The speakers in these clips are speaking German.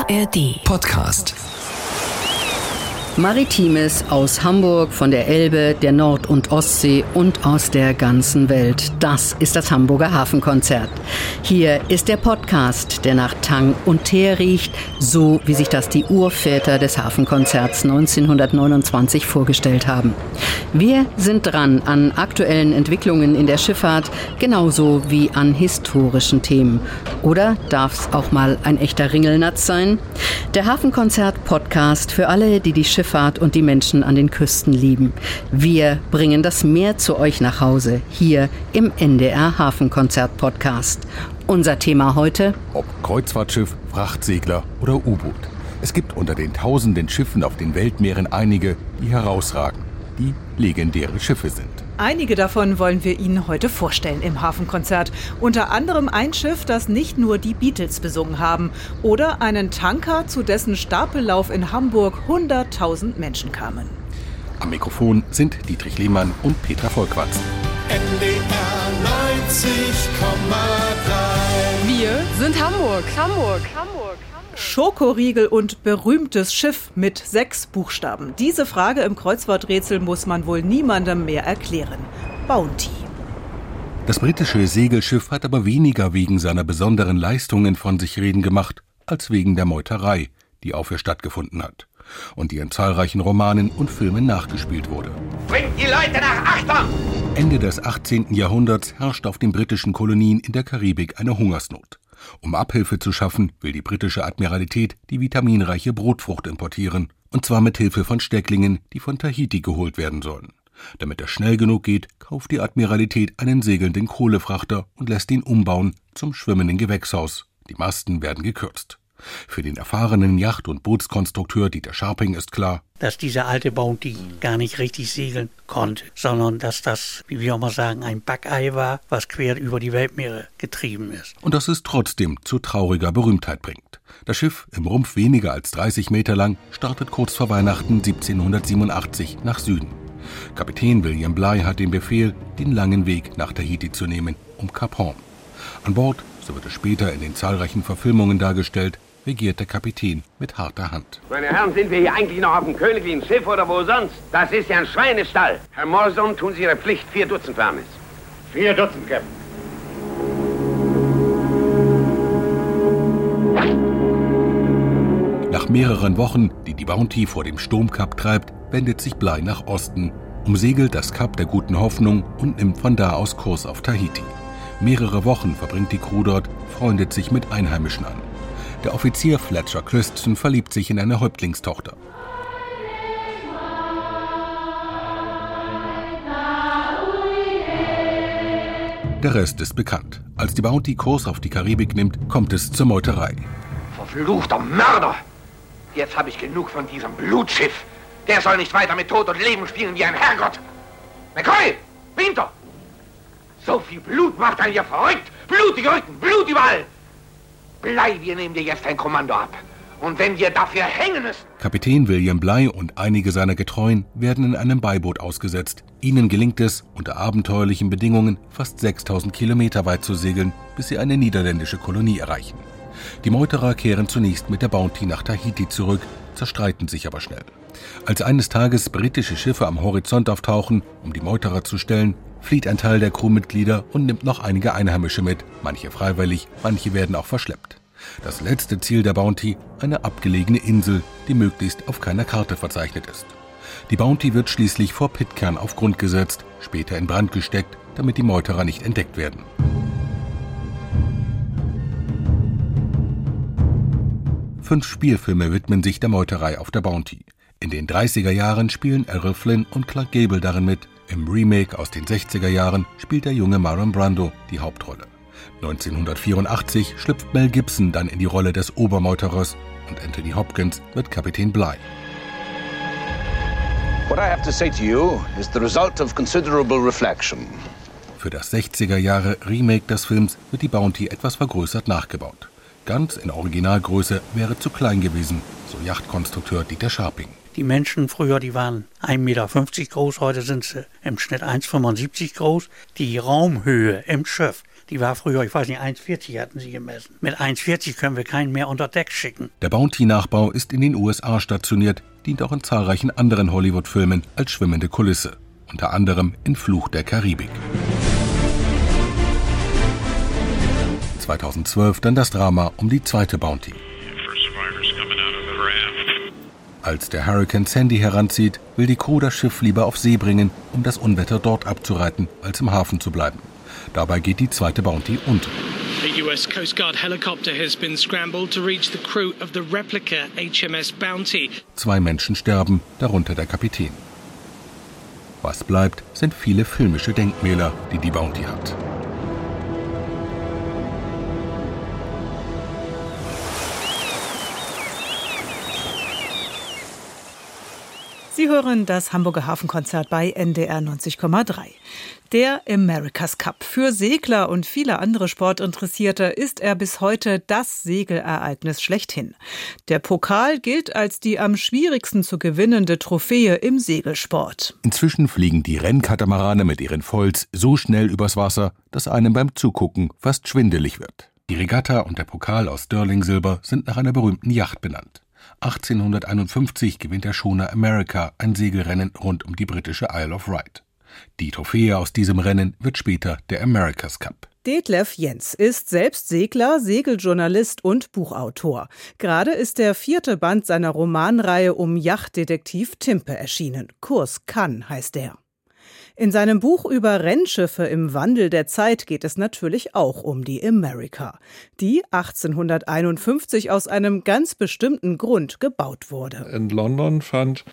ARD Podcast. Maritimes aus Hamburg, von der Elbe, der Nord- und Ostsee und aus der ganzen Welt. Das ist das Hamburger Hafenkonzert. Hier ist der Podcast, der nach Tang und Teer riecht, so wie sich das die Urväter des Hafenkonzerts 1929 vorgestellt haben. Wir sind dran an aktuellen Entwicklungen in der Schifffahrt, genauso wie an historischen Themen. Oder darf es auch mal ein echter Ringelnatz sein? Der Hafenkonzert-Podcast für alle, die die Schifffahrt und die Menschen an den Küsten lieben. Wir bringen das Meer zu euch nach Hause, hier im NDR Hafenkonzert-Podcast. Unser Thema heute: Ob Kreuzfahrtschiff, Frachtsegler oder U-Boot. Es gibt unter den tausenden Schiffen auf den Weltmeeren einige, die herausragen, die legendäre Schiffe sind. Einige davon wollen wir Ihnen heute vorstellen im Hafenkonzert. Unter anderem ein Schiff, das nicht nur die Beatles besungen haben. Oder einen Tanker, zu dessen Stapellauf in Hamburg 100.000 Menschen kamen. Am Mikrofon sind Dietrich Lehmann und Petra Volkwatz. NDR 90,3. Wir sind Hamburg. Schokoriegel und berühmtes Schiff mit 6 Buchstaben. Diese Frage im Kreuzworträtsel muss man wohl niemandem mehr erklären. Bounty. Das britische Segelschiff hat aber weniger wegen seiner besonderen Leistungen von sich reden gemacht, als wegen der Meuterei, die auf ihr stattgefunden hat und die in zahlreichen Romanen und Filmen nachgespielt wurde. Bringt die Leute nach Achtung! Ende des 18. Jahrhunderts herrscht auf den britischen Kolonien in der Karibik eine Hungersnot. Um Abhilfe zu schaffen, will die britische Admiralität die vitaminreiche Brotfrucht importieren, und zwar mit Hilfe von Stecklingen, die von Tahiti geholt werden sollen. Damit es schnell genug geht, kauft die Admiralität einen segelnden Kohlefrachter und lässt ihn umbauen zum schwimmenden Gewächshaus. Die Masten werden gekürzt. Für den erfahrenen Yacht- und Bootskonstrukteur Dieter Scharping ist klar, dass diese alte Bounty gar nicht richtig segeln konnte, sondern dass das, wie wir auch mal sagen, ein Backei war, was quer über die Weltmeere getrieben ist. Und das es trotzdem zu trauriger Berühmtheit bringt. Das Schiff, im Rumpf weniger als 30 Meter lang, startet kurz vor Weihnachten 1787 nach Süden. Kapitän William Bligh hat den Befehl, den langen Weg nach Tahiti zu nehmen, um Kap Horn. An Bord, so wird es später in den zahlreichen Verfilmungen dargestellt, regiert der Kapitän mit harter Hand. Meine Herren, sind wir hier eigentlich noch auf dem königlichen Schiff oder wo sonst? Das ist ja ein Schweinestall. Herr Morrison, tun Sie Ihre Pflicht. 4 Dutzend waren es. 4 Dutzend, Captain. Nach mehreren Wochen, die die Bounty vor dem Sturmkap treibt, wendet sich Bligh nach Osten, umsegelt das Kap der Guten Hoffnung und nimmt von da aus Kurs auf Tahiti. Mehrere Wochen verbringt die Crew dort, freundet sich mit Einheimischen an. Der Offizier Fletcher Christensen verliebt sich in eine Häuptlingstochter. Der Rest ist bekannt. Als die Bounty Kurs auf die Karibik nimmt, kommt es zur Meuterei. Verfluchter Mörder! Jetzt habe ich genug von diesem Blutschiff. Der soll nicht weiter mit Tod und Leben spielen wie ein Herrgott. McCoy! Winter! So viel Blut macht einen hier verrückt! Blutige Rücken, Blut überall! Bligh, wir nehmen dir jetzt ein Kommando ab. Und wenn wir dafür hängen müssen... Kapitän William Bligh und einige seiner Getreuen werden in einem Beiboot ausgesetzt. Ihnen gelingt es, unter abenteuerlichen Bedingungen fast 6000 Kilometer weit zu segeln, bis sie eine niederländische Kolonie erreichen. Die Meuterer kehren zunächst mit der Bounty nach Tahiti zurück, zerstreiten sich aber schnell. Als eines Tages britische Schiffe am Horizont auftauchen, um die Meuterer zu stellen, flieht ein Teil der Crewmitglieder und nimmt noch einige Einheimische mit, manche freiwillig, manche werden auch verschleppt. Das letzte Ziel der Bounty, eine abgelegene Insel, die möglichst auf keiner Karte verzeichnet ist. Die Bounty wird schließlich vor Pitcairn auf Grund gesetzt, später in Brand gesteckt, damit die Meuterer nicht entdeckt werden. Fünf Spielfilme widmen sich der Meuterei auf der Bounty. In den 30er Jahren spielen Errol Flynn und Clark Gable darin mit. Im Remake aus den 60er Jahren spielt der junge Marlon Brando die Hauptrolle. 1984 schlüpft Mel Gibson dann in die Rolle des Obermeuterers und Anthony Hopkins wird Kapitän Bligh. What I have to say to you is the result of considerable reflection. Für das 60er Jahre Remake des Films wird die Bounty etwas vergrößert nachgebaut. Ganz in Originalgröße wäre zu klein gewesen, so Yachtkonstrukteur Dieter Scharping. Die Menschen früher, die waren 1,50 Meter groß, heute sind sie im Schnitt 1,75 groß. Die Raumhöhe im Schiff, Die war früher, ich weiß nicht, 1,40 hatten sie gemessen. Mit 1,40 können wir keinen mehr unter Deck schicken. Der Bounty-Nachbau ist in den USA stationiert, dient auch in zahlreichen anderen Hollywood-Filmen als schwimmende Kulisse. Unter anderem in Fluch der Karibik. 2012 dann das Drama um die zweite Bounty. Als der Hurrikan Sandy heranzieht, will die Crew das Schiff lieber auf See bringen, um das Unwetter dort abzureiten, als im Hafen zu bleiben. Dabei geht die zweite Bounty unter. A US Coast Guard helicopter has been scrambled to reach the crew of the replica HMS Bounty. 2 Menschen sterben, darunter der Kapitän. Was bleibt, sind viele filmische Denkmäler, die die Bounty hat. Sie hören das Hamburger Hafenkonzert bei NDR 90,3. Der America's Cup. Für Segler und viele andere Sportinteressierte ist er bis heute das Segelereignis schlechthin. Der Pokal gilt als die am schwierigsten zu gewinnende Trophäe im Segelsport. Inzwischen fliegen die Rennkatamarane mit ihren Foils so schnell übers Wasser, dass einem beim Zugucken fast schwindelig wird. Die Regatta und der Pokal aus Sterling-Silber sind nach einer berühmten Yacht benannt. 1851 gewinnt der Schoner America ein Segelrennen rund um die britische Isle of Wight. Die Trophäe aus diesem Rennen wird später der America's Cup. Detlef Jens ist selbst Segler, Segeljournalist und Buchautor. Gerade ist der 4. Band seiner Romanreihe um Yachtdetektiv Timpe erschienen. Kurs Cannes heißt er. In seinem Buch über Rennschiffe im Wandel der Zeit geht es natürlich auch um die America, die 1851 aus einem ganz bestimmten Grund gebaut wurde. In London fand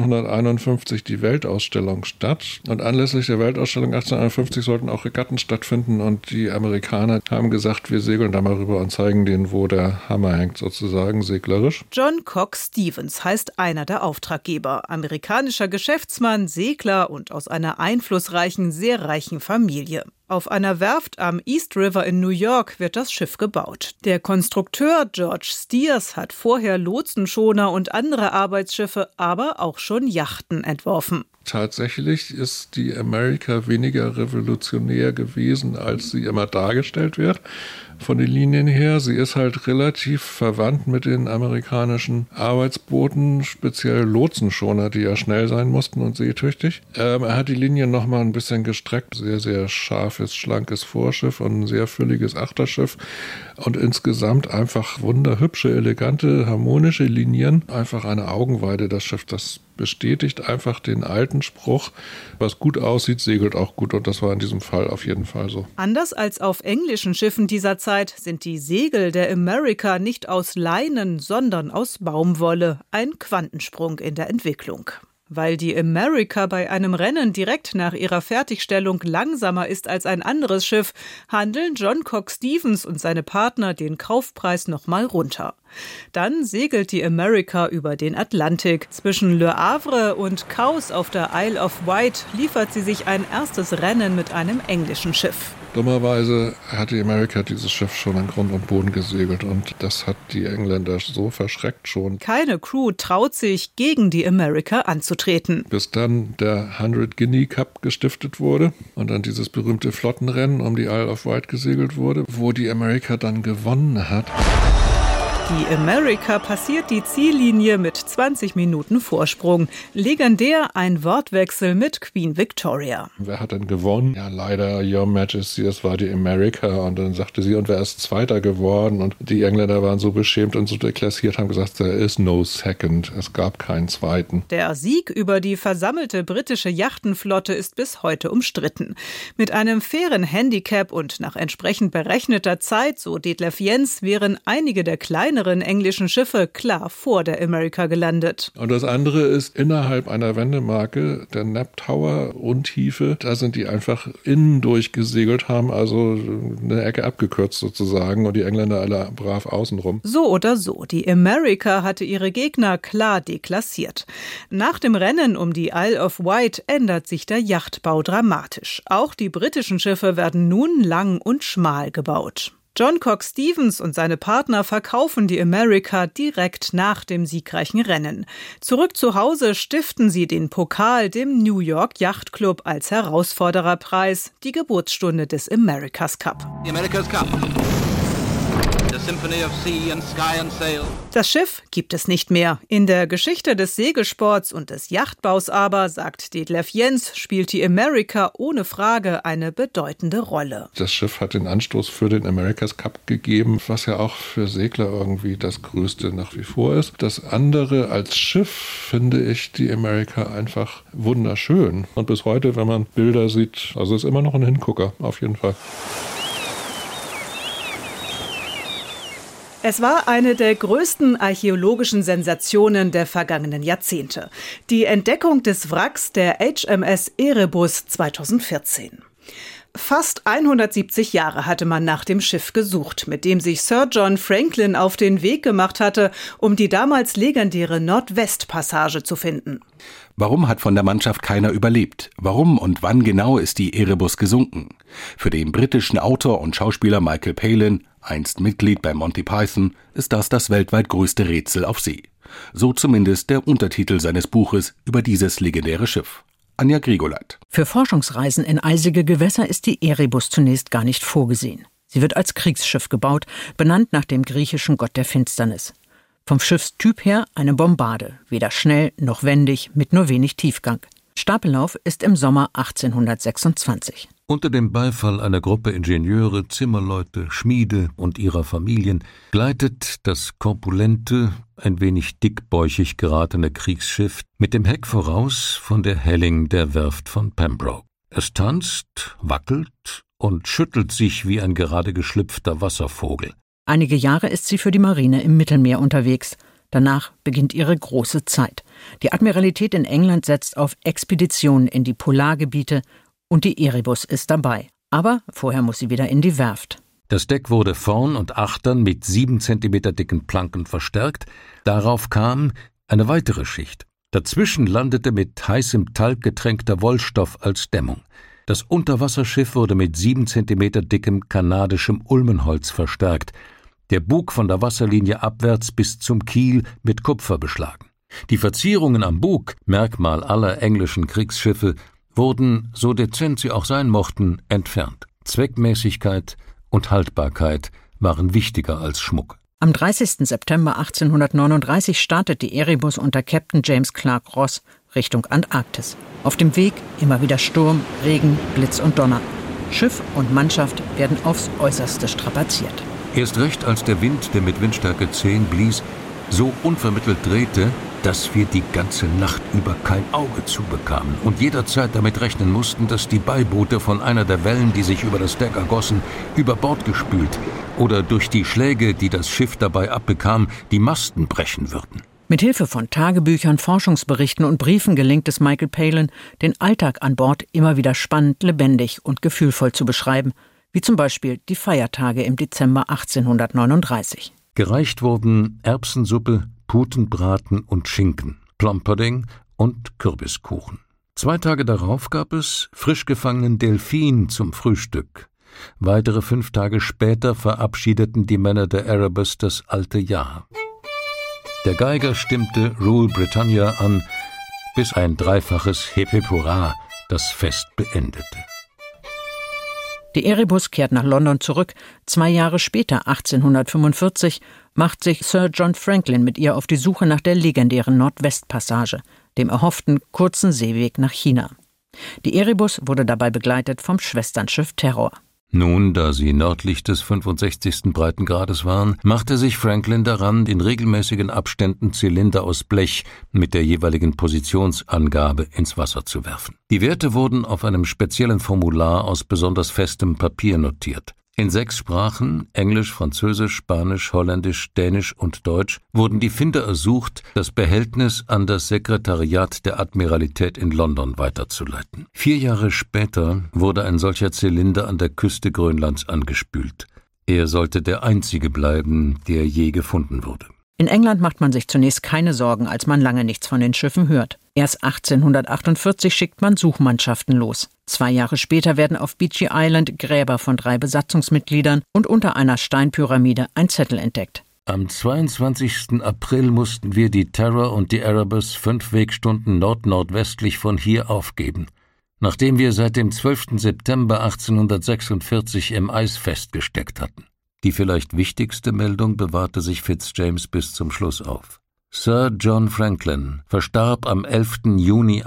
1851 die Weltausstellung statt und anlässlich der Weltausstellung 1851 sollten auch Regatten stattfinden und die Amerikaner haben gesagt, wir segeln da mal rüber und zeigen denen, wo der Hammer hängt, sozusagen seglerisch. John Cox Stevens heißt einer der Auftraggeber, amerikanischer Geschäftsmann, Segler und aus einer einflussreichen, sehr reichen Familie. Auf einer Werft am East River in New York wird das Schiff gebaut. Der Konstrukteur George Steers hat vorher Lotsenschoner und andere Arbeitsschiffe, aber auch schon Yachten entworfen. Tatsächlich ist die America weniger revolutionär gewesen, als sie immer dargestellt wird. Von den Linien her, sie ist halt relativ verwandt mit den amerikanischen Arbeitsbooten, speziell Lotsenschoner, die ja schnell sein mussten und seetüchtig. Er hat die Linien nochmal ein bisschen gestreckt, sehr, sehr scharfes, schlankes Vorschiff und ein sehr fülliges Achterschiff und insgesamt einfach wunderhübsche, elegante, harmonische Linien. Einfach eine Augenweide, das Schiff, das bestätigt einfach den alten Spruch, was gut aussieht, segelt auch gut und das war in diesem Fall auf jeden Fall so. Anders als auf englischen Schiffen dieser Zeit sind die Segel der America nicht aus Leinen, sondern aus Baumwolle. Ein Quantensprung in der Entwicklung. Weil die America bei einem Rennen direkt nach ihrer Fertigstellung langsamer ist als ein anderes Schiff, handeln John Cox Stevens und seine Partner den Kaufpreis nochmal runter. Dann segelt die America über den Atlantik. Zwischen Le Havre und Cowes auf der Isle of Wight liefert sie sich ein erstes Rennen mit einem englischen Schiff. Dummerweise hat die America dieses Schiff schon an Grund und Boden gesegelt und das hat die Engländer so verschreckt schon. Keine Crew traut sich, gegen die America anzutreten. Bis dann der 100 Guinea Cup gestiftet wurde und dann dieses berühmte Flottenrennen um die Isle of Wight gesegelt wurde, wo die America dann gewonnen hat. Die America passiert die Ziellinie mit 20 Minuten Vorsprung. Legendär ein Wortwechsel mit Queen Victoria. Wer hat denn gewonnen? Ja, leider, Your Majesty, es war die America. Und dann sagte sie, und wer ist Zweiter geworden? Und die Engländer waren so beschämt und so deklassiert, haben gesagt, there is no second. Es gab keinen Zweiten. Der Sieg über die versammelte britische Yachtenflotte ist bis heute umstritten. Mit einem fairen Handicap und nach entsprechend berechneter Zeit, so Detlef Jens, wären einige der kleineren englischen Schiffe klar vor der America gelandet. Und das andere ist innerhalb einer Wendemarke, der Nap Tower Untiefe, da sind die einfach innen durchgesegelt, haben also eine Ecke abgekürzt sozusagen und die Engländer alle brav außenrum. So oder so, die America hatte ihre Gegner klar deklassiert. Nach dem Rennen um die Isle of Wight ändert sich der Yachtbau dramatisch. Auch die britischen Schiffe werden nun lang und schmal gebaut. John Cox Stevens und seine Partner verkaufen die America direkt nach dem siegreichen Rennen. Zurück zu Hause stiften sie den Pokal dem New York Yacht Club als Herausfordererpreis, die Geburtsstunde des America's Cup. The America's Cup. The Symphony of Sea and Sky and Sail. Das Schiff gibt es nicht mehr. In der Geschichte des Segelsports und des Yachtbaus aber, sagt Detlef Jens, spielt die America ohne Frage eine bedeutende Rolle. Das Schiff hat den Anstoß für den America's Cup gegeben, was ja auch für Segler irgendwie das Größte nach wie vor ist. Das andere als Schiff finde ich die America einfach wunderschön. Und bis heute, wenn man Bilder sieht, also ist immer noch ein Hingucker, auf jeden Fall. Es war eine der größten archäologischen Sensationen der vergangenen Jahrzehnte. Die Entdeckung des Wracks der HMS Erebus 2014. Fast 170 Jahre hatte man nach dem Schiff gesucht, mit dem sich Sir John Franklin auf den Weg gemacht hatte, um die damals legendäre Nordwestpassage zu finden. Warum hat von der Mannschaft keiner überlebt? Warum und wann genau ist die Erebus gesunken? Für den britischen Autor und Schauspieler Michael Palin, einst Mitglied bei Monty Python, ist das weltweit größte Rätsel auf See. So zumindest der Untertitel seines Buches über dieses legendäre Schiff. Anja Grigoleit. Für Forschungsreisen in eisige Gewässer ist die Erebus zunächst gar nicht vorgesehen. Sie wird als Kriegsschiff gebaut, benannt nach dem griechischen Gott der Finsternis. Vom Schiffstyp her eine Bombarde, weder schnell noch wendig, mit nur wenig Tiefgang. Stapellauf ist im Sommer 1826. Unter dem Beifall einer Gruppe Ingenieure, Zimmerleute, Schmiede und ihrer Familien gleitet das korpulente, ein wenig dickbäuchig geratene Kriegsschiff mit dem Heck voraus von der Helling der Werft von Pembroke. Es tanzt, wackelt und schüttelt sich wie ein gerade geschlüpfter Wasservogel. Einige Jahre ist sie für die Marine im Mittelmeer unterwegs. Danach beginnt ihre große Zeit. Die Admiralität in England setzt auf Expeditionen in die Polargebiete und die Erebus ist dabei. Aber vorher muss sie wieder in die Werft. Das Deck wurde vorn und achtern mit 7 Zentimeter dicken Planken verstärkt. Darauf kam eine weitere Schicht. Dazwischen landete mit heißem Talg getränkter Wollstoff als Dämmung. Das Unterwasserschiff wurde mit 7 Zentimeter dickem kanadischem Ulmenholz verstärkt. Der Bug von der Wasserlinie abwärts bis zum Kiel mit Kupfer beschlagen. Die Verzierungen am Bug, Merkmal aller englischen Kriegsschiffe, wurden, so dezent sie auch sein mochten, entfernt. Zweckmäßigkeit und Haltbarkeit waren wichtiger als Schmuck. Am 30. September 1839 startet die Erebus unter Captain James Clark Ross Richtung Antarktis. Auf dem Weg immer wieder Sturm, Regen, Blitz und Donner. Schiff und Mannschaft werden aufs Äußerste strapaziert. Erst recht, als der Wind, der mit Windstärke 10 blies, so unvermittelt drehte, dass wir die ganze Nacht über kein Auge zubekamen und jederzeit damit rechnen mussten, dass die Beiboote von einer der Wellen, die sich über das Deck ergossen, über Bord gespült oder durch die Schläge, die das Schiff dabei abbekam, die Masten brechen würden. Mit Hilfe von Tagebüchern, Forschungsberichten und Briefen gelingt es Michael Palin, den Alltag an Bord immer wieder spannend, lebendig und gefühlvoll zu beschreiben, wie zum Beispiel die Feiertage im Dezember 1839. Gereicht wurden Erbsensuppe, Putenbraten und Schinken, Plum-Pudding und Kürbiskuchen. 2 Tage darauf gab es frisch gefangenen Delfin zum Frühstück. Weitere 5 Tage später verabschiedeten die Männer der Erebus das alte Jahr. Der Geiger stimmte Rule Britannia an, bis ein dreifaches Hip Hip Hurra das Fest beendete. Die Erebus kehrt nach London zurück. 2 Jahre später, 1845, macht sich Sir John Franklin mit ihr auf die Suche nach der legendären Nordwestpassage, dem erhofften kurzen Seeweg nach China. Die Erebus wurde dabei begleitet vom Schwesternschiff Terror. Nun, da sie nördlich des 65. Breitengrades waren, machte sich Franklin daran, in regelmäßigen Abständen Zylinder aus Blech mit der jeweiligen Positionsangabe ins Wasser zu werfen. Die Werte wurden auf einem speziellen Formular aus besonders festem Papier notiert. In 6 Sprachen, Englisch, Französisch, Spanisch, Holländisch, Dänisch und Deutsch, wurden die Finder ersucht, das Behältnis an das Sekretariat der Admiralität in London weiterzuleiten. 4 Jahre später wurde ein solcher Zylinder an der Küste Grönlands angespült. Er sollte der einzige bleiben, der je gefunden wurde. In England macht man sich zunächst keine Sorgen, als man lange nichts von den Schiffen hört. Erst 1848 schickt man Suchmannschaften los. 2 Jahre später werden auf Beechy Island Gräber von 3 Besatzungsmitgliedern und unter einer Steinpyramide ein Zettel entdeckt. Am 22. April mussten wir die Terror und die Erebus 5 Wegstunden nordnordwestlich von hier aufgeben, nachdem wir seit dem 12. September 1846 im Eis festgesteckt hatten. Die vielleicht wichtigste Meldung bewahrte sich Fitzjames bis zum Schluss auf. Sir John Franklin verstarb am 11. Juni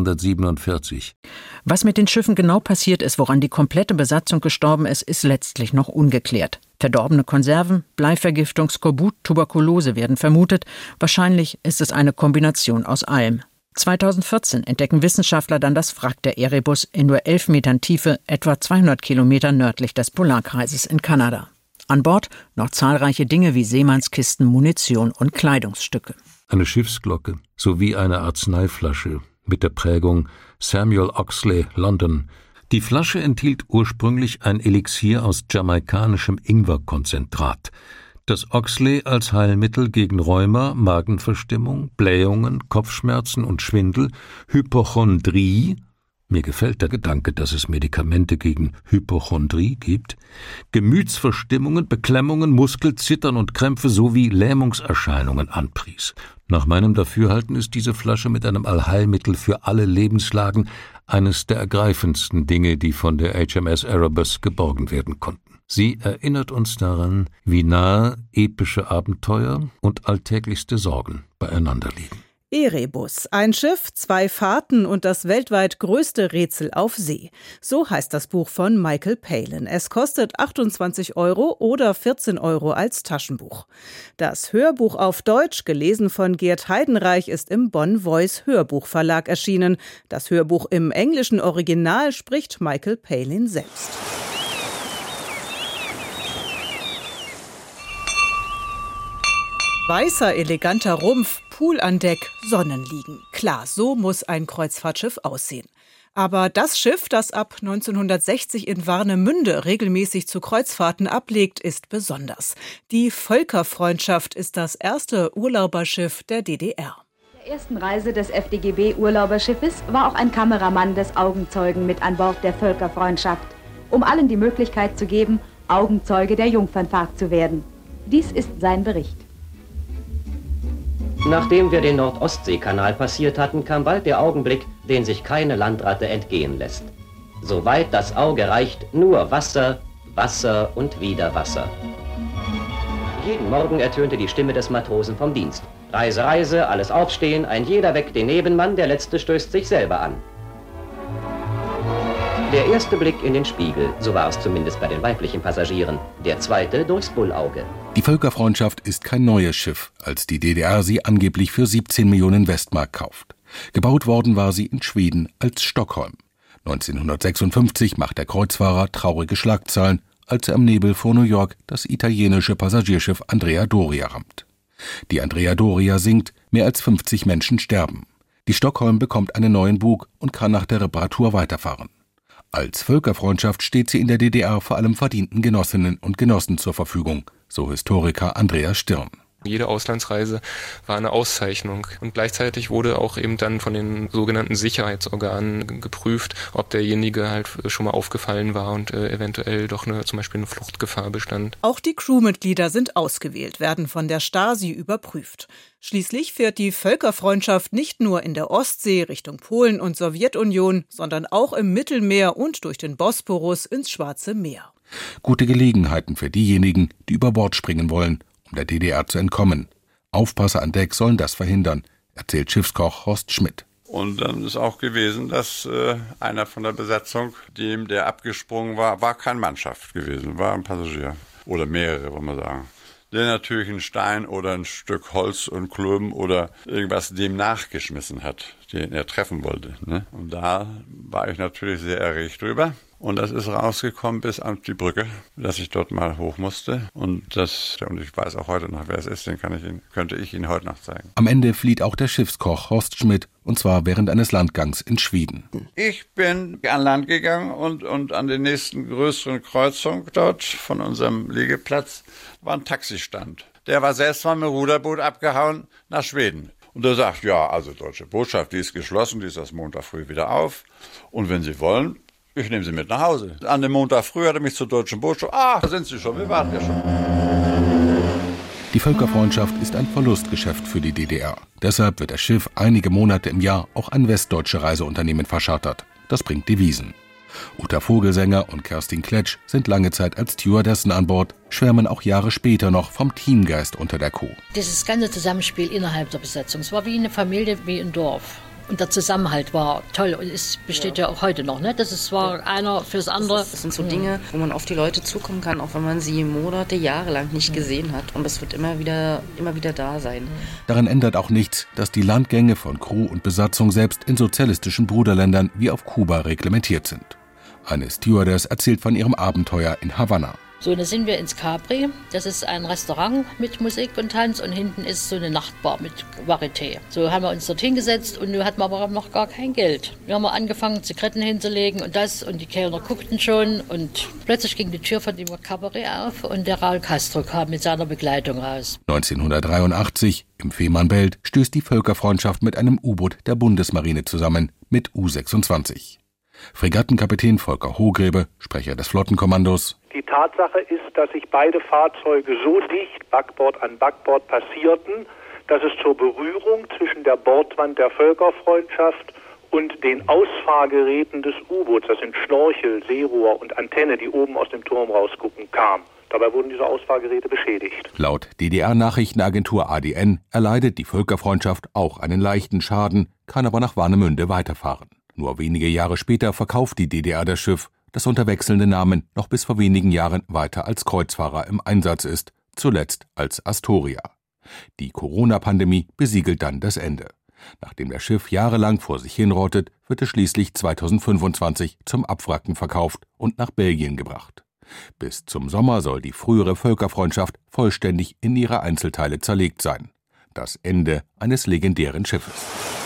1847. Was mit den Schiffen genau passiert ist, woran die komplette Besatzung gestorben ist, ist letztlich noch ungeklärt. Verdorbene Konserven, Bleivergiftung, Skorbut, Tuberkulose werden vermutet. Wahrscheinlich ist es eine Kombination aus allem. 2014 entdecken Wissenschaftler dann das Wrack der Erebus in nur 11 Metern Tiefe, etwa 200 Kilometer nördlich des Polarkreises in Kanada. An Bord noch zahlreiche Dinge wie Seemannskisten, Munition und Kleidungsstücke. Eine Schiffsglocke sowie eine Arzneiflasche mit der Prägung Samuel Oxley, London. Die Flasche enthielt ursprünglich ein Elixier aus jamaikanischem Ingwerkonzentrat, das Oxley als Heilmittel gegen Rheuma, Magenverstimmung, Blähungen, Kopfschmerzen und Schwindel, Hypochondrie, mir gefällt der Gedanke, dass es Medikamente gegen Hypochondrie gibt, Gemütsverstimmungen, Beklemmungen, Muskelzittern und Krämpfe sowie Lähmungserscheinungen anpries. Nach meinem Dafürhalten ist diese Flasche mit einem Allheilmittel für alle Lebenslagen eines der ergreifendsten Dinge, die von der HMS Erebus geborgen werden konnten. Sie erinnert uns daran, wie nahe epische Abenteuer und alltäglichste Sorgen beieinander liegen. Erebus, ein Schiff, 2 Fahrten und das weltweit größte Rätsel auf See. So heißt das Buch von Michael Palin. Es kostet 28 € oder 14 € als Taschenbuch. Das Hörbuch auf Deutsch, gelesen von Gerd Heidenreich, ist im Bonn Voice Hörbuchverlag erschienen. Das Hörbuch im englischen Original spricht Michael Palin selbst. Weißer, eleganter Rumpf, Pool an Deck, Sonnenliegen. Klar, so muss ein Kreuzfahrtschiff aussehen. Aber das Schiff, das ab 1960 in Warnemünde regelmäßig zu Kreuzfahrten ablegt, ist besonders. Die Völkerfreundschaft ist das erste Urlauberschiff der DDR. Der ersten Reise des FDGB-Urlauberschiffes war auch ein Kameramann des Augenzeugen mit an Bord der Völkerfreundschaft, um allen die Möglichkeit zu geben, Augenzeuge der Jungfernfahrt zu werden. Dies ist sein Bericht. Nachdem wir den Nord-Ostsee-Kanal passiert hatten, kam bald der Augenblick, den sich keine Landratte entgehen lässt. Soweit das Auge reicht, nur Wasser, Wasser und wieder Wasser. Jeden Morgen ertönte die Stimme des Matrosen vom Dienst. Reise, Reise, alles aufstehen, ein jeder weckt den Nebenmann, der Letzte stößt sich selber an. Der erste Blick in den Spiegel, so war es zumindest bei den weiblichen Passagieren, der zweite durchs Bullauge. Die Völkerfreundschaft ist kein neues Schiff, als die DDR sie angeblich für 17 Millionen Westmark kauft. Gebaut worden war sie in Schweden als Stockholm. 1956 macht der Kreuzfahrer traurige Schlagzeilen, als er im Nebel vor New York das italienische Passagierschiff Andrea Doria rammt. Die Andrea Doria sinkt, mehr als 50 Menschen sterben. Die Stockholm bekommt einen neuen Bug und kann nach der Reparatur weiterfahren. Als Völkerfreundschaft steht sie in der DDR vor allem verdienten Genossinnen und Genossen zur Verfügung, so Historiker Andreas Stirn. Jede Auslandsreise war eine Auszeichnung und gleichzeitig wurde auch eben dann von den sogenannten Sicherheitsorganen geprüft, ob derjenige halt schon mal aufgefallen war und eventuell doch zum Beispiel eine Fluchtgefahr bestand. Auch die Crewmitglieder sind ausgewählt, werden von der Stasi überprüft. Schließlich fährt die Völkerfreundschaft nicht nur in der Ostsee Richtung Polen und Sowjetunion, sondern auch im Mittelmeer und durch den Bosporus ins Schwarze Meer. Gute Gelegenheiten für diejenigen, die über Bord springen wollen, um der DDR zu entkommen. Aufpasser an Deck sollen das verhindern, erzählt Schiffskoch Horst Schmidt. Und dann ist auch gewesen, dass einer von der Besatzung, dem der abgesprungen war keine Mannschaft gewesen, war ein Passagier. Oder mehrere, wollen wir sagen. Der natürlich einen Stein oder ein Stück Holz und Klöben oder irgendwas dem nachgeschmissen hat, den er treffen wollte. Ne? Und da war ich natürlich sehr erregt drüber. Und das ist rausgekommen bis an die Brücke, dass ich dort mal hoch musste. Und ich weiß auch heute noch, wer es ist, könnte ich Ihnen heute noch zeigen. Am Ende flieht auch der Schiffskoch Horst Schmidt, und zwar während eines Landgangs in Schweden. Ich bin an Land gegangen und an der nächsten größeren Kreuzung dort von unserem Liegeplatz war ein Taxistand. Der war selbst mal mit dem Ruderboot abgehauen nach Schweden. Und er sagt, ja, also deutsche Botschaft, die ist geschlossen, die ist erst Montag früh wieder auf. Und wenn Sie wollen, Ich nehme sie mit nach Hause. An dem Montag früh hat er mich zur Deutschen Botschaft. Da sind Sie schon, wir warten ja schon. Die Völkerfreundschaft ist ein Verlustgeschäft für die DDR. Deshalb wird das Schiff einige Monate im Jahr auch an westdeutsche Reiseunternehmen verschartert. Das bringt Devisen. Uta Vogelsänger und Kerstin Kletsch sind lange Zeit als Stewardessen an Bord, schwärmen auch Jahre später noch vom Teamgeist unter der Kuh. Dieses ganze Zusammenspiel innerhalb der Besetzung, es war wie eine Familie, wie ein Dorf. Und der Zusammenhalt war toll und es besteht ja auch heute noch. Ne? Das war einer fürs andere. Das sind so Dinge, wo man auf die Leute zukommen kann, auch wenn man sie Monate, Jahre lang nicht gesehen hat. Und es wird immer wieder da sein. Daran ändert auch nichts, dass die Landgänge von Crew und Besatzung selbst in sozialistischen Bruderländern wie auf Kuba reglementiert sind. Eine Stewardess erzählt von ihrem Abenteuer in Havanna. So, dann sind wir ins Capri. Das ist ein Restaurant mit Musik und Tanz und hinten ist so eine Nachtbar mit Varieté. So haben wir uns dorthin gesetzt und nun hatten wir aber noch gar kein Geld. Wir haben angefangen, Zigaretten hinzulegen und die Kellner guckten schon und plötzlich ging die Tür von dem Cabaret auf und der Raul Castro kam mit seiner Begleitung raus. 1983 im Fehmarnbelt stößt die Völkerfreundschaft mit einem U-Boot der Bundesmarine zusammen mit U-26. Fregattenkapitän Volker Hohgräbe, Sprecher des Flottenkommandos. Die Tatsache ist, dass sich beide Fahrzeuge so dicht Backbord an Backbord passierten, dass es zur Berührung zwischen der Bordwand der Völkerfreundschaft und den Ausfahrgeräten des U-Boots, das sind Schnorchel, Seerohr und Antenne, die oben aus dem Turm rausgucken, kam. Dabei wurden diese Ausfahrgeräte beschädigt. Laut DDR-Nachrichtenagentur ADN erleidet die Völkerfreundschaft auch einen leichten Schaden, kann aber nach Warnemünde weiterfahren. Nur wenige Jahre später verkauft die DDR das Schiff, das unter wechselnden Namen noch bis vor wenigen Jahren weiter als Kreuzfahrer im Einsatz ist, zuletzt als Astoria. Die Corona-Pandemie besiegelt dann das Ende. Nachdem das Schiff jahrelang vor sich hinrottet, wird es schließlich 2025 zum Abwracken verkauft und nach Belgien gebracht. Bis zum Sommer soll die frühere Völkerfreundschaft vollständig in ihre Einzelteile zerlegt sein. Das Ende eines legendären Schiffes.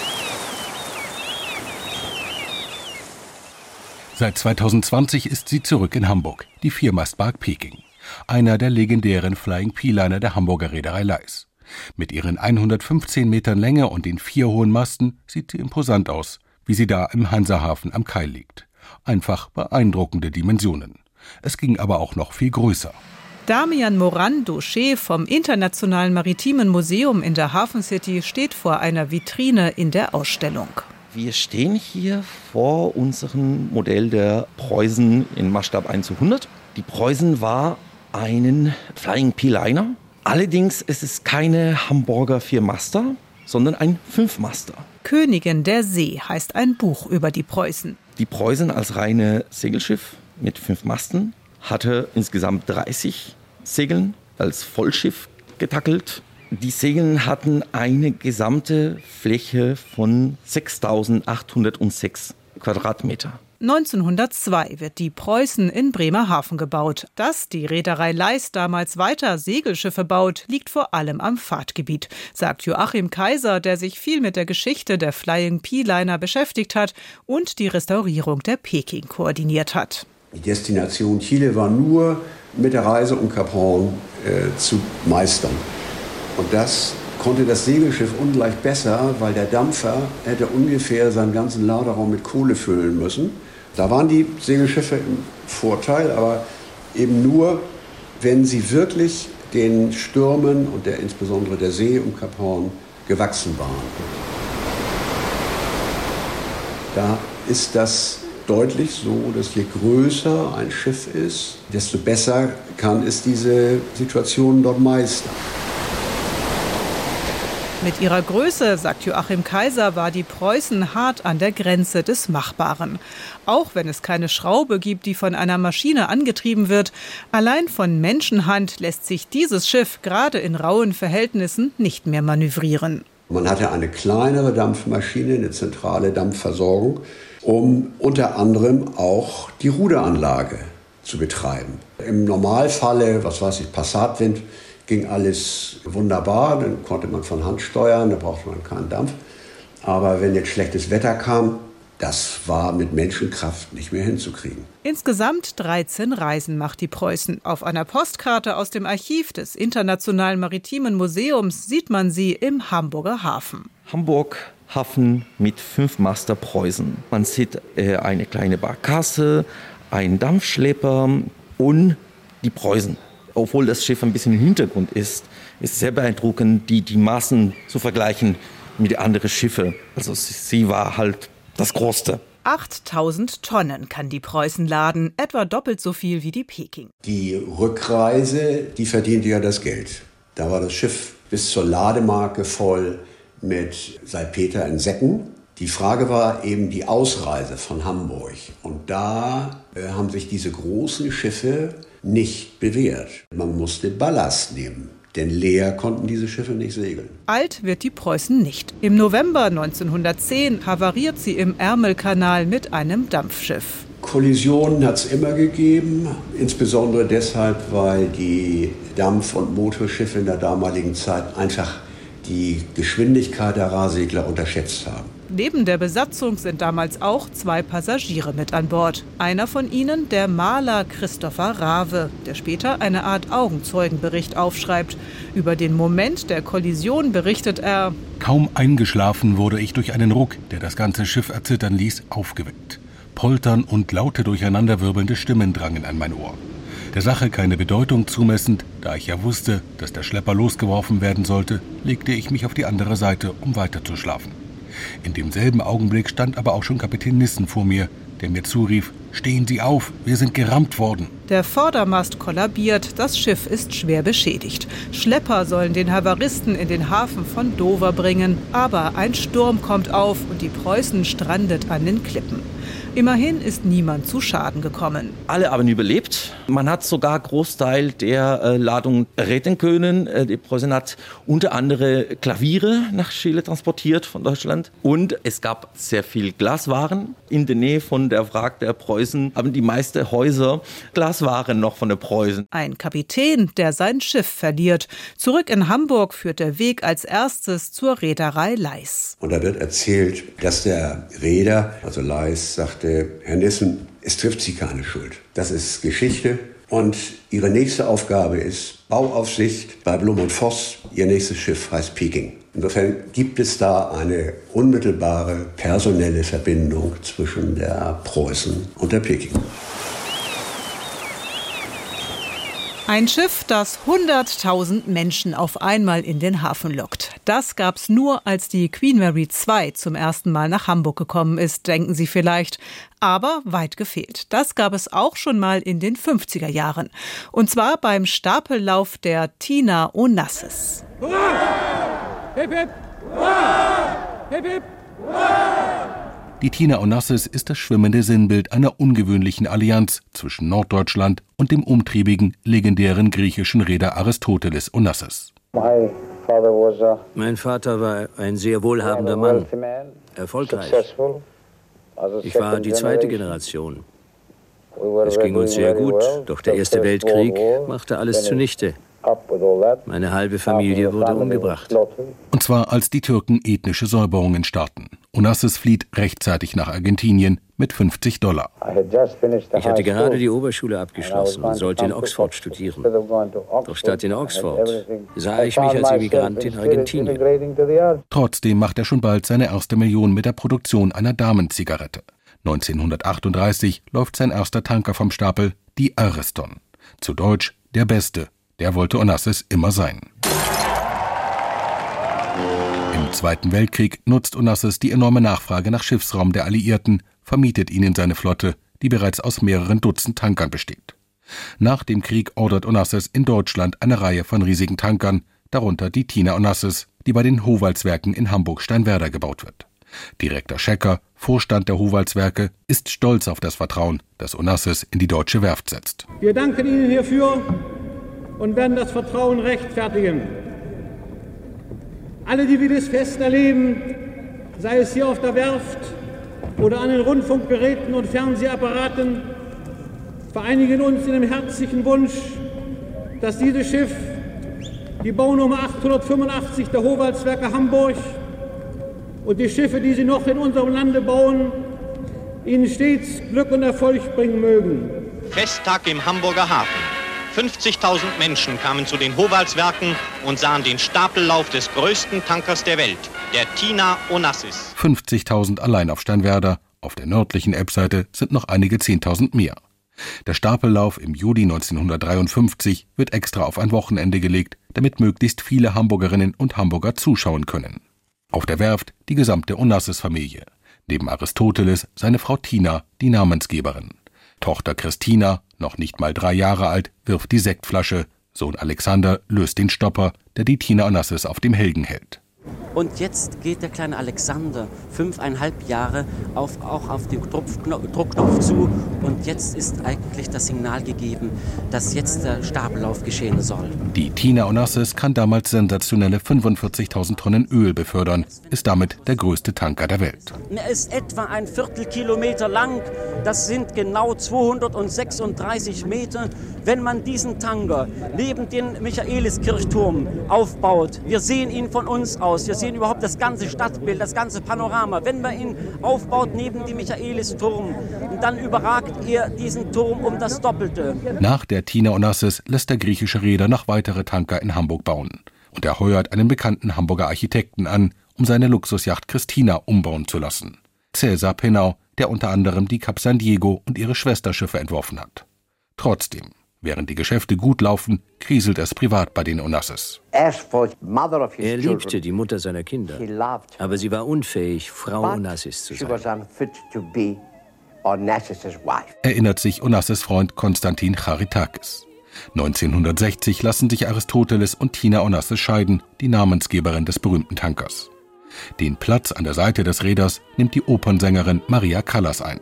Seit 2020 ist sie zurück in Hamburg, die Viermastbark Peking, einer der legendären Flying P-Liner der Hamburger Reederei Leis. Mit ihren 115 Metern Länge und den 4 hohen Masten sieht sie imposant aus, wie sie da im Hansahafen am Kai liegt. Einfach beeindruckende Dimensionen. Es ging aber auch noch viel größer. Damian Moran-Daucher vom Internationalen Maritimen Museum in der Hafen City steht vor einer Vitrine in der Ausstellung. Wir stehen hier vor unserem Modell der Preußen in Maßstab 1:100. Die Preußen war ein Flying P-Liner. Allerdings ist es keine Hamburger 4-Master, sondern ein 5-Master. Königin der See heißt ein Buch über die Preußen. Die Preußen als reine Segelschiff mit 5 Masten hatte insgesamt 30 Segeln als Vollschiff getackelt. Die Segel hatten eine gesamte Fläche von 6.806 Quadratmeter. 1902 wird die Preußen in Bremerhaven gebaut. Dass die Reederei Leis damals weiter Segelschiffe baut, liegt vor allem am Fahrtgebiet, sagt Joachim Kaiser, der sich viel mit der Geschichte der Flying P-Liner beschäftigt hat und die Restaurierung der Peking koordiniert hat. Die Destination Chile war nur mit der Reise um Kap Horn zu meistern. Und das konnte das Segelschiff ungleich besser, weil der Dampfer hätte ungefähr seinen ganzen Laderaum mit Kohle füllen müssen. Da waren die Segelschiffe im Vorteil, aber eben nur, wenn sie wirklich den Stürmen und insbesondere der See um Kap Horn gewachsen waren. Da ist das deutlich so, dass je größer ein Schiff ist, desto besser kann es diese Situation dort meistern. Mit ihrer Größe, sagt Joachim Kaiser, war die Preußen hart an der Grenze des Machbaren. Auch wenn es keine Schraube gibt, die von einer Maschine angetrieben wird, allein von Menschenhand lässt sich dieses Schiff gerade in rauen Verhältnissen nicht mehr manövrieren. Man hatte eine kleinere Dampfmaschine, eine zentrale Dampfversorgung, um unter anderem auch die Ruderanlage zu betreiben. Im Normalfalle, Passatwind, ging alles wunderbar, dann konnte man von Hand steuern, da brauchte man keinen Dampf. Aber wenn jetzt schlechtes Wetter kam, das war mit Menschenkraft nicht mehr hinzukriegen. Insgesamt 13 Reisen macht die Preußen. Auf einer Postkarte aus dem Archiv des Internationalen Maritimen Museums sieht man sie im Hamburger Hafen. Hamburg Hafen mit 5 Master Preußen. Man sieht eine kleine Barkasse, einen Dampfschlepper und die Preußen. Obwohl das Schiff ein bisschen im Hintergrund ist sehr beeindruckend, die Maßen zu vergleichen mit anderen Schiffen. Also sie war halt das Größte. 8.000 Tonnen kann die Preußen laden, etwa doppelt so viel wie die Peking. Die Rückreise, die verdiente ja das Geld. Da war das Schiff bis zur Lademarke voll mit Salpeter in Säcken. Die Frage war eben die Ausreise von Hamburg. Und da haben sich diese großen Schiffe nicht bewährt. Man musste Ballast nehmen. Denn leer konnten diese Schiffe nicht segeln. Alt wird die Preußen nicht. Im November 1910 havariert sie im Ärmelkanal mit einem Dampfschiff. Kollisionen hat es immer gegeben, insbesondere deshalb, weil die Dampf- und Motorschiffe in der damaligen Zeit einfach die Geschwindigkeit der Rahsegler unterschätzt haben. Neben der Besatzung sind damals auch 2 Passagiere mit an Bord. Einer von ihnen der Maler Christopher Rave, der später eine Art Augenzeugenbericht aufschreibt. Über den Moment der Kollision berichtet er: Kaum eingeschlafen wurde ich durch einen Ruck, der das ganze Schiff erzittern ließ, aufgeweckt. Poltern und laute durcheinanderwirbelnde Stimmen drangen an mein Ohr. Der Sache keine Bedeutung zumessend, da ich ja wusste, dass der Schlepper losgeworfen werden sollte, legte ich mich auf die andere Seite, um weiter zu schlafen. In demselben Augenblick stand aber auch schon Kapitän Nissen vor mir, der mir zurief: Stehen Sie auf, wir sind gerammt worden. Der Vordermast kollabiert, das Schiff ist schwer beschädigt. Schlepper sollen den Havaristen in den Hafen von Dover bringen, aber ein Sturm kommt auf und die Preußen strandet an den Klippen. Immerhin ist niemand zu Schaden gekommen. Alle haben überlebt. Man hat sogar Großteil der Ladung retten können. Die Preußen hat unter anderem Klaviere nach Chile transportiert von Deutschland. Und es gab sehr viel Glaswaren. In der Nähe von der Wrack der Preußen haben die meisten Häuser Glaswaren noch von der Preußen. Ein Kapitän, der sein Schiff verliert. Zurück in Hamburg führt der Weg als erstes zur Reederei Leis. Und da wird erzählt, dass der Reeder, also Leis, sagte: Herr Nissen, es trifft Sie keine Schuld. Das ist Geschichte. Und Ihre nächste Aufgabe ist Bauaufsicht bei Blum und Voss. Ihr nächstes Schiff heißt Peking. Insofern gibt es da eine unmittelbare personelle Verbindung zwischen der Preußen und der Peking. Ein Schiff, das 100.000 Menschen auf einmal in den Hafen lockt. Das gab's nur, als die Queen Mary II zum ersten Mal nach Hamburg gekommen ist, denken Sie vielleicht. Aber weit gefehlt. Das gab es auch schon mal in den 50er Jahren. Und zwar beim Stapellauf der Tina Onassis. Hip, hip. Hip, hip. Die Tina Onassis ist das schwimmende Sinnbild einer ungewöhnlichen Allianz zwischen Norddeutschland und dem umtriebigen, legendären griechischen Reeder Aristoteles Onassis. Mein Vater war ein sehr wohlhabender Mann, erfolgreich. Ich war die zweite Generation. Es ging uns sehr gut, doch der Erste Weltkrieg machte alles zunichte. Meine halbe Familie wurde umgebracht. Und zwar, als die Türken ethnische Säuberungen starten. Onassis flieht rechtzeitig nach Argentinien mit $50. Ich hatte gerade die Oberschule abgeschlossen und sollte in Oxford studieren. Doch statt in Oxford sah ich mich als Immigrant in Argentinien. Trotzdem macht er schon bald seine erste Million mit der Produktion einer Damenzigarette. 1938 läuft sein erster Tanker vom Stapel, die Ariston. Zu Deutsch der Beste. Der wollte Onassis immer sein. Im Zweiten Weltkrieg nutzt Onassis die enorme Nachfrage nach Schiffsraum der Alliierten, vermietet ihn in seine Flotte, die bereits aus mehreren Dutzend Tankern besteht. Nach dem Krieg ordert Onassis in Deutschland eine Reihe von riesigen Tankern, darunter die Tina Onassis, die bei den Howaldswerken in Hamburg-Steinwerder gebaut wird. Direktor Schecker, Vorstand der Howaldswerke, ist stolz auf das Vertrauen, das Onassis in die deutsche Werft setzt. Wir danken Ihnen hierfür und werden das Vertrauen rechtfertigen. Alle, die wir das Fest erleben, sei es hier auf der Werft oder an den Rundfunkgeräten und Fernsehapparaten, vereinigen uns in dem herzlichen Wunsch, dass dieses Schiff, die Baunummer 885 der Howaldswerke Hamburg und die Schiffe, die sie noch in unserem Lande bauen, Ihnen stets Glück und Erfolg bringen mögen. Festtag im Hamburger Hafen. 50.000 Menschen kamen zu den Howaldswerken und sahen den Stapellauf des größten Tankers der Welt, der Tina Onassis. 50.000 allein auf Steinwerder, auf der nördlichen Elbseite sind noch einige 10.000 mehr. Der Stapellauf im Juli 1953 wird extra auf ein Wochenende gelegt, damit möglichst viele Hamburgerinnen und Hamburger zuschauen können. Auf der Werft die gesamte Onassis-Familie. Neben Aristoteles seine Frau Tina, die Namensgeberin. Tochter Christina, noch nicht mal 3 Jahre alt, wirft die Sektflasche. Sohn Alexander löst den Stopper, der die Tina Onassis auf dem Helgen hält. Und jetzt geht der kleine Alexander, 5,5 Jahre, auch auf den Druckknopf zu. Und jetzt ist eigentlich das Signal gegeben, dass jetzt der Stapellauf geschehen soll. Die Tina Onassis kann damals sensationelle 45.000 Tonnen Öl befördern, ist damit der größte Tanker der Welt. Er ist etwa ein Viertelkilometer lang, das sind genau 236 Meter. Wenn man diesen Tanker neben den Michaeliskirchturm aufbaut, wir sehen ihn von uns aus, wir sehen überhaupt das ganze Stadtbild, das ganze Panorama. Wenn man ihn aufbaut neben dem Michaelisturm, dann überragt er diesen Turm um das Doppelte. Nach der Tina Onassis lässt der griechische Reeder noch weitere Tanker in Hamburg bauen. Und er heuert einen bekannten Hamburger Architekten an, um seine Luxusjacht Christina umbauen zu lassen. Cäsar Penau, der unter anderem die Cap San Diego und ihre Schwesterschiffe entworfen hat. Trotzdem, während die Geschäfte gut laufen, kriselt es privat bei den Onassis. Er liebte die Mutter seiner Kinder, aber sie war unfähig, Frau Onassis zu sein. Erinnert sich Onassis Freund Konstantin Charitakis. 1960 lassen sich Aristoteles und Tina Onassis scheiden, die Namensgeberin des berühmten Tankers. Den Platz an der Seite des Reeders nimmt die Opernsängerin Maria Callas ein.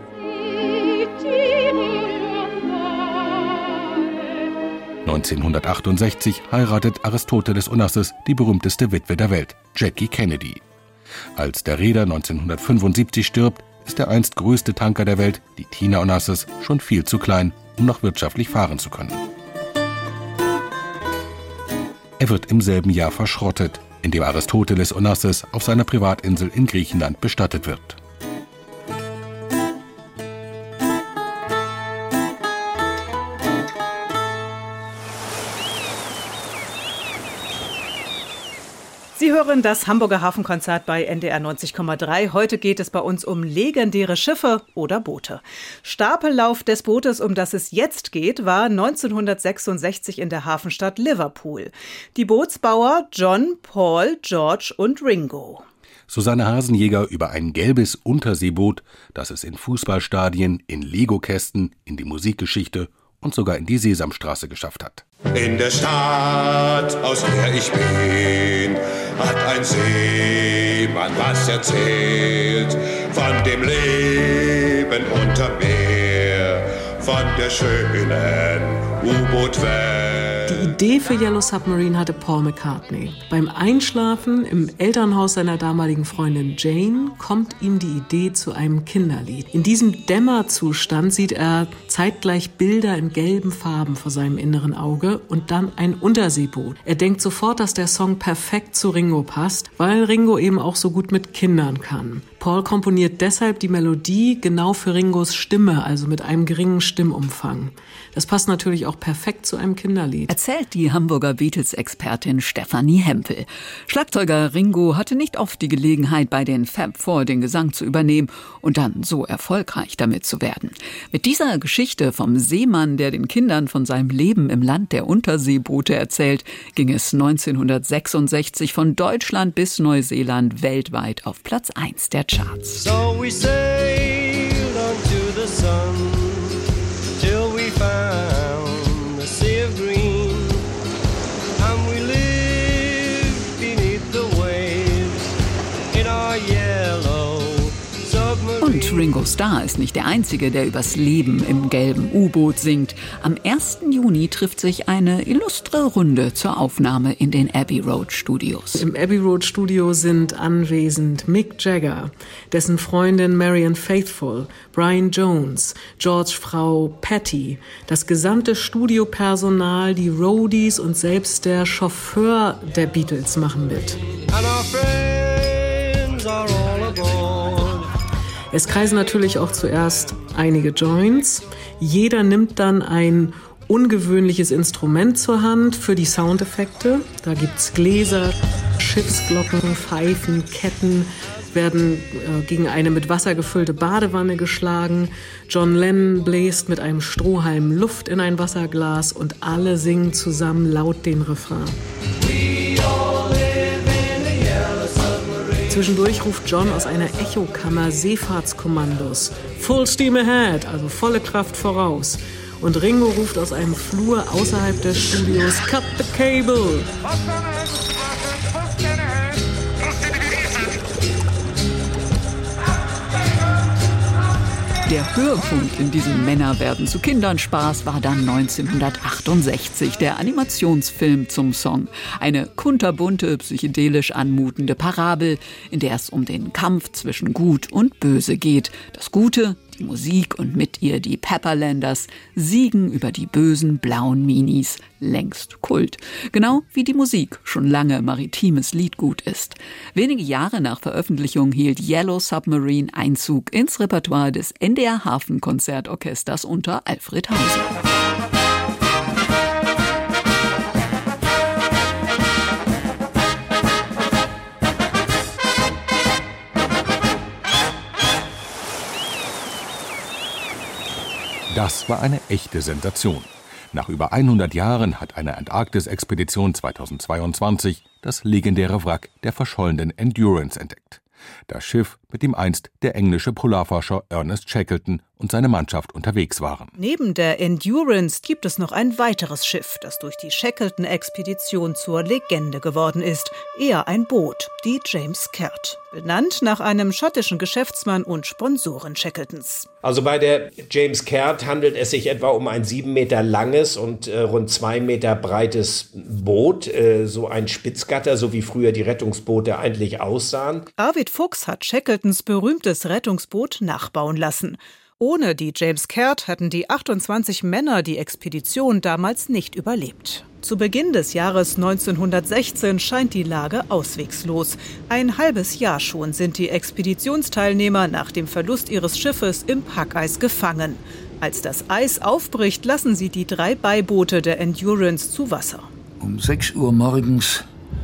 1968 heiratet Aristoteles Onassis die berühmteste Witwe der Welt, Jackie Kennedy. Als der Reeder 1975 stirbt, ist der einst größte Tanker der Welt, die Tina Onassis, schon viel zu klein, um noch wirtschaftlich fahren zu können. Er wird im selben Jahr verschrottet, indem Aristoteles Onassis auf seiner Privatinsel in Griechenland bestattet wird. Sie hören das Hamburger Hafenkonzert bei NDR 90,3. Heute geht es bei uns um legendäre Schiffe oder Boote. Stapellauf des Bootes, um das es jetzt geht, war 1966 in der Hafenstadt Liverpool. Die Bootsbauer John, Paul, George und Ringo. Susanne Hasenjäger über ein gelbes Unterseeboot, das es in Fußballstadien, in Lego-Kästen, in die Musikgeschichte und sogar in die Sesamstraße geschafft hat. In der Stadt, aus der ich bin, hat ein Seemann was erzählt von dem Leben unter Meer, von der schönen U-Boot-Welt. Die Idee für Yellow Submarine hatte Paul McCartney. Beim Einschlafen im Elternhaus seiner damaligen Freundin Jane kommt ihm die Idee zu einem Kinderlied. In diesem Dämmerzustand sieht er zeitgleich Bilder in gelben Farben vor seinem inneren Auge und dann ein Unterseeboot. Er denkt sofort, dass der Song perfekt zu Ringo passt, weil Ringo eben auch so gut mit Kindern kann. Paul komponiert deshalb die Melodie genau für Ringos Stimme, also mit einem geringen Stimmumfang. Das passt natürlich auch perfekt zu einem Kinderlied. Erzählt die Hamburger Beatles-Expertin Stefanie Hempel. Schlagzeuger Ringo hatte nicht oft die Gelegenheit, bei den Fab Four den Gesang zu übernehmen und dann so erfolgreich damit zu werden. Mit dieser Geschichte vom Seemann, der den Kindern von seinem Leben im Land der Unterseeboote erzählt, ging es 1966 von Deutschland bis Neuseeland weltweit auf Platz 1 der Charts. So we sailed on to the sun till we found the sea of green, and we lived beneath the waves in our yellow submarine. Und Ringo Starr ist nicht der Einzige, der übers Leben im gelben U-Boot singt. Am 1. Juni trifft sich eine illustre Runde zur Aufnahme in den Abbey Road Studios. Im Abbey Road Studio sind anwesend Mick Jagger, dessen Freundin Marianne Faithfull, Brian Jones, George Frau Patty, das gesamte Studiopersonal, die Roadies und selbst der Chauffeur der Beatles machen mit. And our friends are all aboard. Es kreisen natürlich auch zuerst einige Joints. Jeder nimmt dann ein ungewöhnliches Instrument zur Hand für die Soundeffekte. Da gibt's Gläser, Schiffsglocken, Pfeifen, Ketten, werden gegen eine mit Wasser gefüllte Badewanne geschlagen. John Lennon bläst mit einem Strohhalm Luft in ein Wasserglas und alle singen zusammen laut den Refrain. Zwischendurch ruft John aus einer Echokammer Seefahrtskommandos. Full steam ahead, also volle Kraft voraus. Und Ringo ruft aus einem Flur außerhalb des Studios, cut the cable! Der Höhepunkt in diesem Männer werden zu Kindern Spaß war dann 1968, der Animationsfilm zum Song. Eine kunterbunte, psychedelisch anmutende Parabel, in der es um den Kampf zwischen Gut und Böse geht. Das Gute, die Musik und mit ihr die Pepperlanders siegen über die bösen blauen Minis, längst Kult. Genau wie die Musik schon lange maritimes Liedgut ist. Wenige Jahre nach Veröffentlichung hielt Yellow Submarine Einzug ins Repertoire des NDR Hafenkonzertorchesters unter Alfred Hauser. Das war eine echte Sensation. Nach über 100 Jahren hat eine Antarktis-Expedition 2022 das legendäre Wrack der verschollenen Endurance entdeckt. Das Schiff, mit dem einst der englische Polarforscher Ernest Shackleton und seine Mannschaft unterwegs waren. Neben der Endurance gibt es noch ein weiteres Schiff, das durch die Shackleton-Expedition zur Legende geworden ist. Eher ein Boot, die James Caird. Benannt nach einem schottischen Geschäftsmann und Sponsoren Shackletons. Also bei der James Caird handelt es sich etwa um ein 7 Meter langes und rund 2 Meter breites Boot. So ein Spitzgatter, so wie früher die Rettungsboote eigentlich aussahen. Arvid Fuchs hat Shackletons berühmtes Rettungsboot nachbauen lassen. Ohne die James Caird hätten die 28 Männer die Expedition damals nicht überlebt. Zu Beginn des Jahres 1916 scheint die Lage auswegslos. Ein halbes Jahr schon sind die Expeditionsteilnehmer nach dem Verlust ihres Schiffes im Packeis gefangen. Als das Eis aufbricht, lassen sie die 3 Beiboote der Endurance zu Wasser. Um 6 Uhr morgens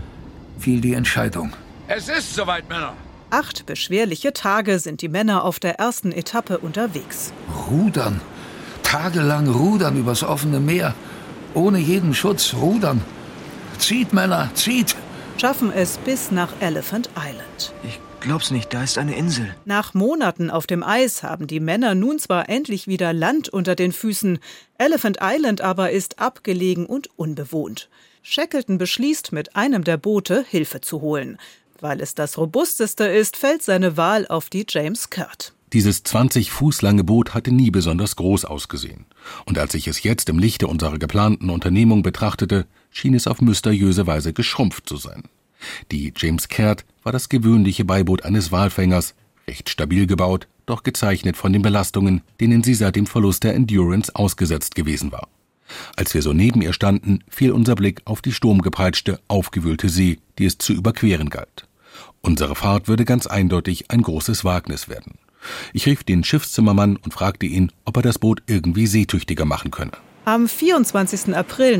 fiel die Entscheidung. Es ist soweit, Männer. 8 beschwerliche Tage sind die Männer auf der ersten Etappe unterwegs. Rudern. Tagelang rudern übers offene Meer. Ohne jeden Schutz rudern. Zieht, Männer, zieht! Schaffen es bis nach Elephant Island. Ich glaub's nicht, da ist eine Insel. Nach Monaten auf dem Eis haben die Männer nun zwar endlich wieder Land unter den Füßen, Elephant Island aber ist abgelegen und unbewohnt. Shackleton beschließt, mit einem der Boote Hilfe zu holen. Weil es das robusteste ist, fällt seine Wahl auf die James Caird. Dieses 20 Fuß lange Boot hatte nie besonders groß ausgesehen. Und als ich es jetzt im Lichte unserer geplanten Unternehmung betrachtete, schien es auf mysteriöse Weise geschrumpft zu sein. Die James Caird war das gewöhnliche Beiboot eines Walfängers, recht stabil gebaut, doch gezeichnet von den Belastungen, denen sie seit dem Verlust der Endurance ausgesetzt gewesen war. Als wir so neben ihr standen, fiel unser Blick auf die sturmgepeitschte, aufgewühlte See, die es zu überqueren galt. Unsere Fahrt würde ganz eindeutig ein großes Wagnis werden. Ich rief den Schiffszimmermann und fragte ihn, ob er das Boot irgendwie seetüchtiger machen könne. Am 24. April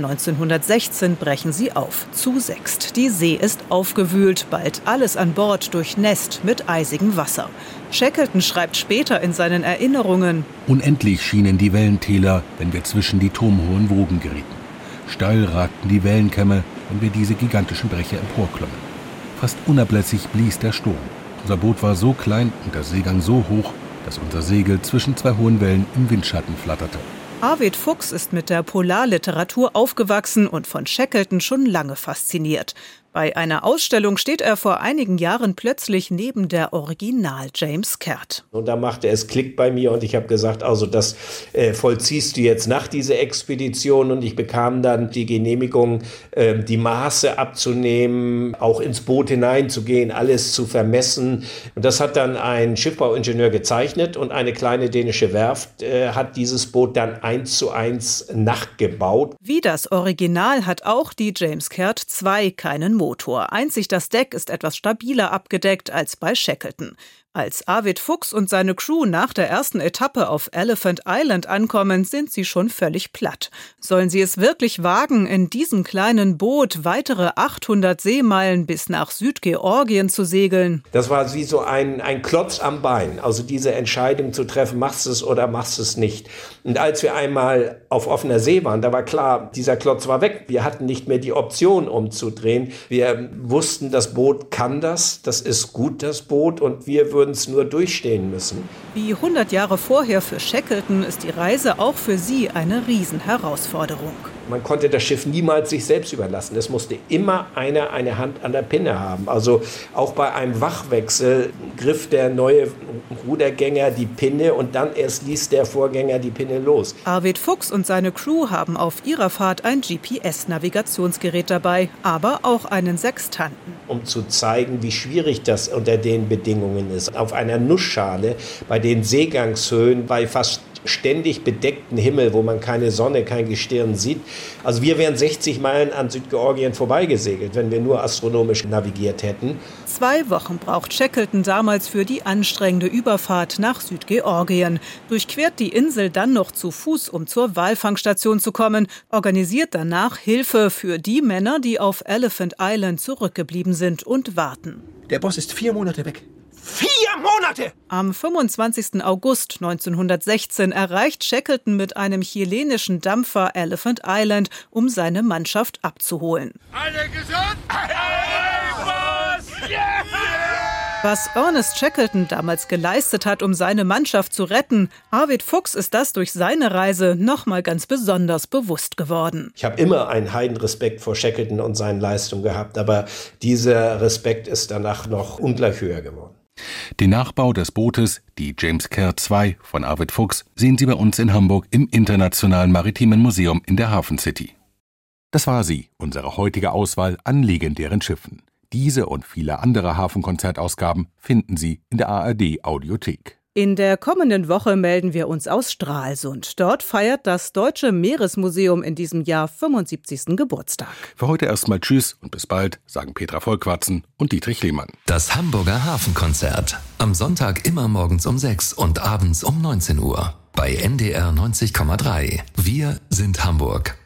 1916 brechen sie auf, zu 6. Die See ist aufgewühlt, bald alles an Bord durchnässt mit eisigem Wasser. Shackleton schreibt später in seinen Erinnerungen: Unendlich schienen die Wellentäler, wenn wir zwischen die turmhohen Wogen gerieten. Steil ragten die Wellenkämme, wenn wir diese gigantischen Brecher emporklommen. Fast unablässig blies der Sturm. Unser Boot war so klein und der Seegang so hoch, dass unser Segel zwischen 2 hohen Wellen im Windschatten flatterte. Arvid Fuchs ist mit der Polarliteratur aufgewachsen und von Shackleton schon lange fasziniert. Bei einer Ausstellung steht er vor einigen Jahren plötzlich neben der Original James Caird. Und da machte es Klick bei mir und ich habe gesagt, also das vollziehst du jetzt nach dieser Expedition. Und ich bekam dann die Genehmigung, die Maße abzunehmen, auch ins Boot hineinzugehen, alles zu vermessen. Und das hat dann ein Schiffbauingenieur gezeichnet und eine kleine dänische Werft hat dieses Boot dann 1:1 nachgebaut. Wie das Original hat auch die James Caird 2 keinen Motor. Einzig das Deck ist etwas stabiler abgedeckt als bei Shackleton. Als Arvid Fuchs und seine Crew nach der ersten Etappe auf Elephant Island ankommen, sind sie schon völlig platt. Sollen sie es wirklich wagen, in diesem kleinen Boot weitere 800 Seemeilen bis nach Südgeorgien zu segeln? Das war wie so ein Klotz am Bein, also diese Entscheidung zu treffen, machst du es oder machst du es nicht. Und als wir einmal auf offener See waren, da war klar, dieser Klotz war weg. Wir hatten nicht mehr die Option umzudrehen. Wir wussten, das Boot kann das ist gut, das Boot, und wir würden es nur durchstehen müssen. Wie 100 Jahre vorher für Shackleton ist die Reise auch für sie eine Riesenherausforderung. Man konnte das Schiff niemals sich selbst überlassen. Es musste immer einer eine Hand an der Pinne haben. Also auch bei einem Wachwechsel griff der neue Rudergänger die Pinne und dann erst ließ der Vorgänger die Pinne los. Arvid Fuchs und seine Crew haben auf ihrer Fahrt ein GPS-Navigationsgerät dabei, aber auch einen Sextanten. Um zu zeigen, wie schwierig das unter den Bedingungen ist. Auf einer Nussschale, bei den Seegangshöhen, bei fast ständig bedeckten Himmel, wo man keine Sonne, kein Gestirn sieht. Also wir wären 60 Meilen an Südgeorgien vorbeigesegelt, wenn wir nur astronomisch navigiert hätten. 2 Wochen braucht Shackleton damals für die anstrengende Überfahrt nach Südgeorgien. Durchquert die Insel dann noch zu Fuß, um zur Walfangstation zu kommen, organisiert danach Hilfe für die Männer, die auf Elephant Island zurückgeblieben sind und warten. Der Boss ist 4 Monate weg. 4 Monate! Am 25. August 1916 erreicht Shackleton mit einem chilenischen Dampfer Elephant Island, um seine Mannschaft abzuholen. Alle gesund? Hey, Boss! Yeah! Was Ernest Shackleton damals geleistet hat, um seine Mannschaft zu retten, Arvid Fuchs ist das durch seine Reise nochmal ganz besonders bewusst geworden. Ich habe immer einen Heidenrespekt vor Shackleton und seinen Leistungen gehabt, aber dieser Respekt ist danach noch ungleich höher geworden. Den Nachbau des Bootes, die James Caird 2 von Arvid Fuchs, sehen Sie bei uns in Hamburg im Internationalen Maritimen Museum in der Hafen City. Das war sie, unsere heutige Auswahl an legendären Schiffen. Diese und viele andere Hafenkonzertausgaben finden Sie in der ARD Audiothek. In der kommenden Woche melden wir uns aus Stralsund. Dort feiert das Deutsche Meeresmuseum in diesem Jahr 75. Geburtstag. Für heute erstmal Tschüss und bis bald, sagen Petra Volkwarzen und Dietrich Lehmann. Das Hamburger Hafenkonzert. Am Sonntag immer morgens um 6 und abends um 19 Uhr. Bei NDR 90,3. Wir sind Hamburg.